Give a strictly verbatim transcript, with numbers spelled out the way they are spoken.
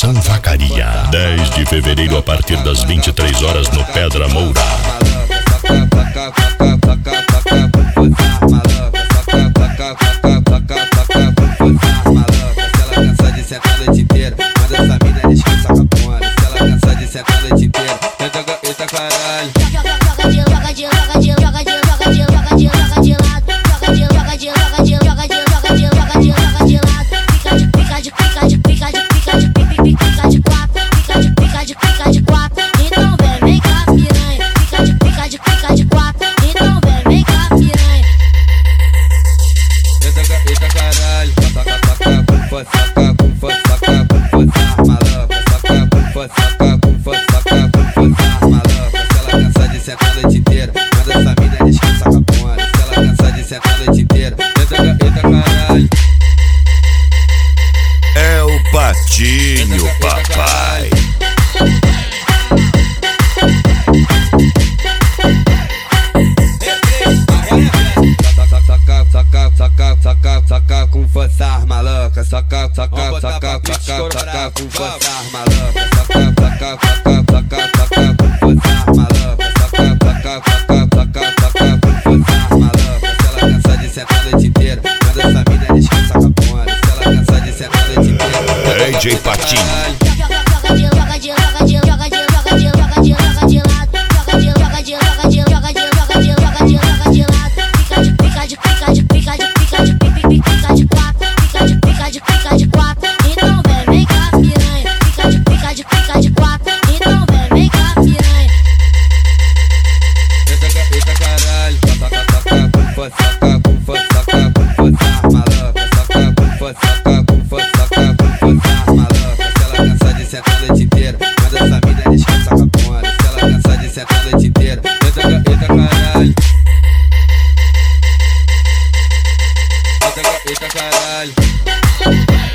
Estação Vacaria. dez de fevereiro a partir das vinte e três horas no Pedra Moura. É o Patinho, papai. Saca com força, maluca. Saca, saca, saca, saca, saca com força, maluca. Saca, saca, saca, saca, saca com força, maluca. Saca, saca, saca, saca, saca com força, maluca. Se ela cansa de sentar a noite inteira, manda essa mina descansa com a porra. Se ela cansa de sentar a noite inteira, D J Patinho. Saca com força, saca com força, maluca. Saca com força, saca com força, saca com força, maluca. Se ela cansa de sentar a noite inteira, manda essa mina descansa com a porra. Se ela cansa de sentar a noite inteira, eita, eita caralho. Eita, eita caralho.